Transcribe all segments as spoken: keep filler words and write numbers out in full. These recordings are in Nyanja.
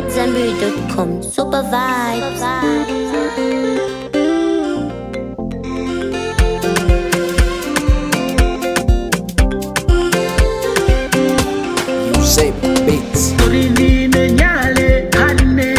at Zambiri dot com. Super vibes. Say beats. Torinine nyale ane,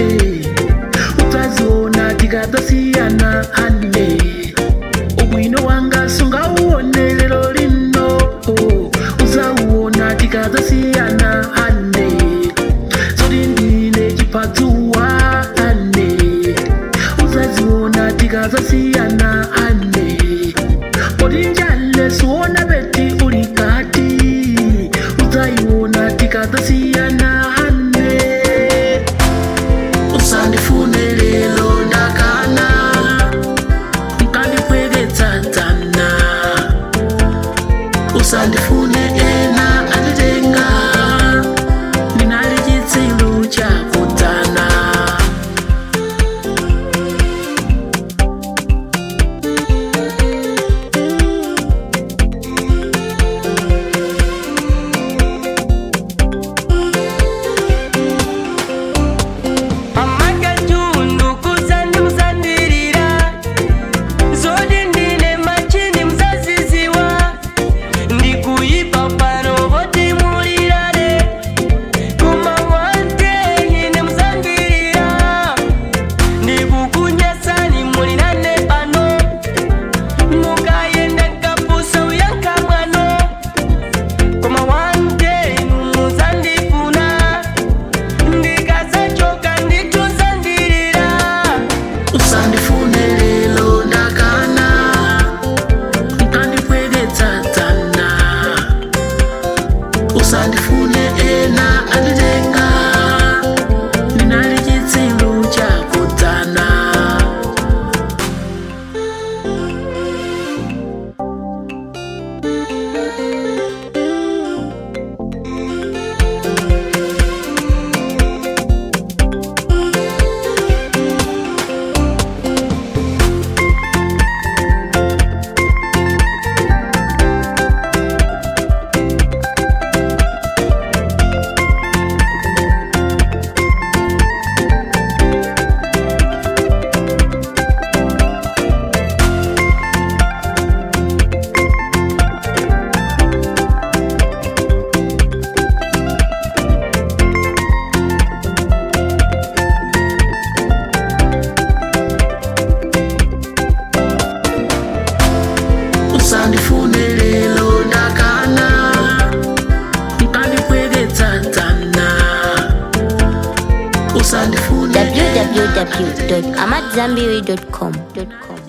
utaziona tikatasiana ane. Obwino wanga sunga uone lero lino, uzauona tikatasiana ane. Torinine chipatuwa ane, uzaziona tikatasiana ane. Porinjale suona beti ulikati, uzaiona tikatasiana ane. Usandifune lelo ndakana, mkandipwegetsa tana. Usandifune ena alitenga, minali chitsilu chakutana. Usandifune ena alitenga, minali chitsilu chakutana. Usandifune lelo ndakana, mkandipwegetsa tana. Usandifune w w w dot amadzambiri dot com.